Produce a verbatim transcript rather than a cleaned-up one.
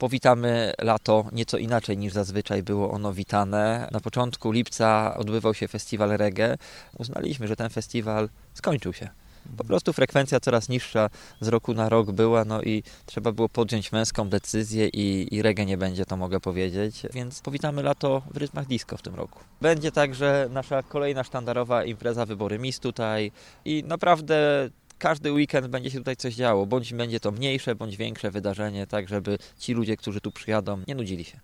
powitamy lato nieco inaczej niż zazwyczaj było ono witane. Na początku lipca odbywał się festiwal reggae. Uznaliśmy, że ten festiwal skończył się. Po prostu frekwencja coraz niższa z roku na rok była, no i trzeba było podjąć męską decyzję i, i reggae nie będzie, to mogę powiedzieć. Więc powitamy lato w rytmach disco w tym roku. Będzie także nasza kolejna sztandarowa impreza Wybory Miss tutaj i naprawdę każdy weekend będzie się tutaj coś działo. Bądź będzie to mniejsze, bądź większe wydarzenie, tak żeby ci ludzie, którzy tu przyjadą, nie nudzili się.